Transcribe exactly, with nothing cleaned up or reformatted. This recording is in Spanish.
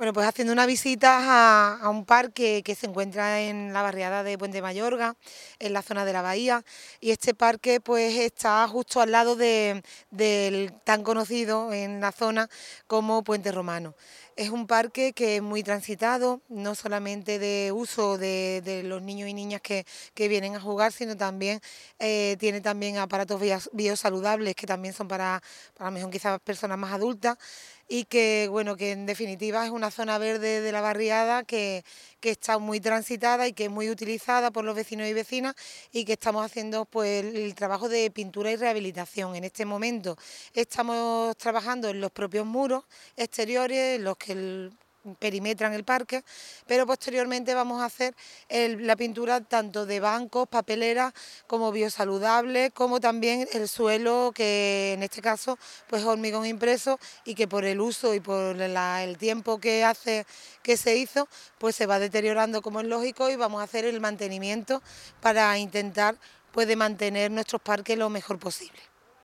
Bueno, pues haciendo una visita a, a un parque que se encuentra en la barriada de Puente Mayorga, en la zona de la bahía, y este parque pues está justo al lado de- del tan conocido en la zona como Puente Romano. Es un parque que es muy transitado, no solamente de uso de, de los niños y niñas que, que vienen a jugar, sino también eh, tiene también aparatos bios- biosaludables que también son para, para mejor quizás personas más adultas y que bueno, que en definitiva es una zona verde de la barriada que, que está muy transitada y que es muy utilizada por los vecinos y vecinas y que estamos haciendo pues el trabajo de pintura y rehabilitación. En este momento estamos trabajando en los propios muros exteriores, los que el- perimetran el parque, pero posteriormente vamos a hacer el- la pintura tanto de bancos, papeleras, como biosaludables, como también el suelo que en este caso pues es hormigón impreso y que por el uso y por la- el tiempo que hace que se hizo, pues se va deteriorando como es lógico y vamos a hacer el mantenimiento para intentar pues de mantener nuestros parques lo mejor posible.